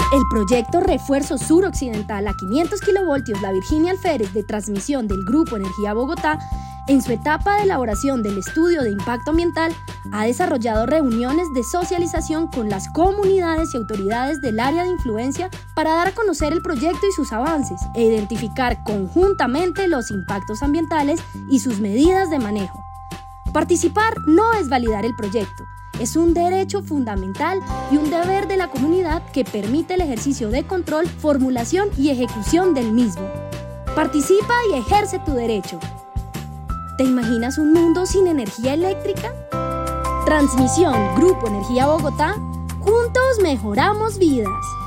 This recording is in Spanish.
El proyecto Refuerzo Suroccidental a 500 kilovoltios La Virginia Alférez de transmisión del Grupo Energía Bogotá, en su etapa de elaboración del estudio de impacto ambiental, ha desarrollado reuniones de socialización con las comunidades y autoridades del área de influencia para dar a conocer el proyecto y sus avances e identificar conjuntamente los impactos ambientales y sus medidas de manejo. Participar no es validar el proyecto, es un derecho fundamental y un deber de la comunidad que permite el ejercicio de control, formulación y ejecución del mismo. Participa y ejerce tu derecho. ¿Te imaginas un mundo sin energía eléctrica? Transmisión Grupo Energía Bogotá. Juntos mejoramos vidas.